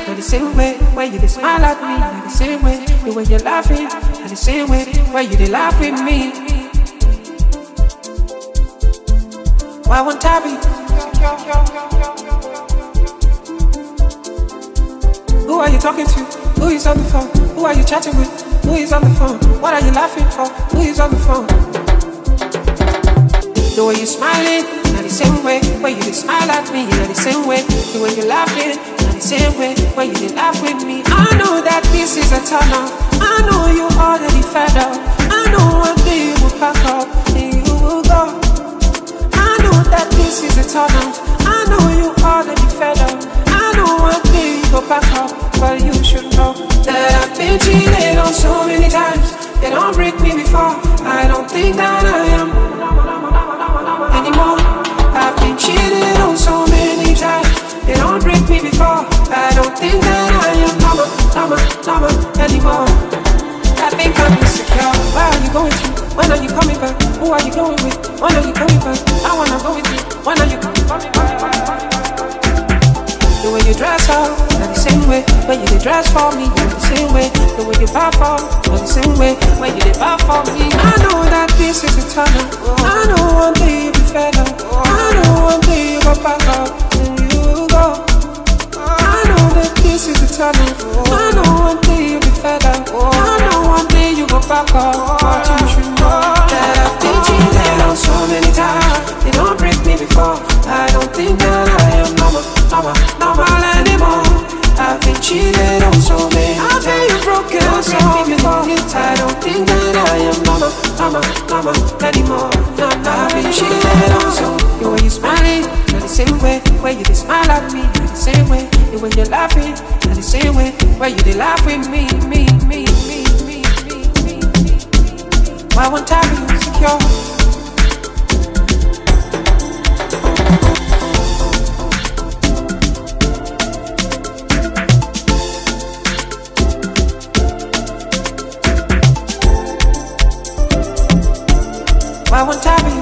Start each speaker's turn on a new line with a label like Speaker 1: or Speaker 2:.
Speaker 1: not the same way when you dey smile at me, not the same way the way you're laughing, not the same way when you dey laugh with me. Why won't I be? Who are you talking to? Who is on the phone? Who are you chatting with? Who is on the phone? What are you laughing for? Who is on the phone? The way you smiling, not the same way when you dey smile at me, not the same way the way you laughing, not the same way when you dey laugh with me. I know that this is a turn off. I know you already fed up. I know one day you will pack up and you will go. I know that this is a turn off. I know you already fed up. I know one day you go back up, but you should know that I've been cheated on so many times. They don't break me before. I don't think that I am anymore. I've been cheated on so many times. They don't break me before. I don't think that I am normal anymore. I think I'm insecure. Where are you going to? When are you coming back? Who are you going with? When are you coming back? I wanna go with you. When are you coming back? The way you dress up, not the same way when you dey dress for me, not the same way. The way you perform, not the same way when you dey perform for me. I know that this is a turn up. I know one day you'll be fed up. I know one day you go back up and you go. I know that this is a turn up. I know one day you'll be fed up. I know one day you go back up, but you should know that I've been cheated on so many times. They don't break me before. I don't think that I am normal anymore. I've been cheated on so many times. I've been broken so many times. I don't think that I am normal anymore. I've been cheated on so. The way you smiling, not the same way when you dey smile at me, not the same way the way you're laughing, not the same way when you dey laugh with me. Why won't I be insecure? Why won't I be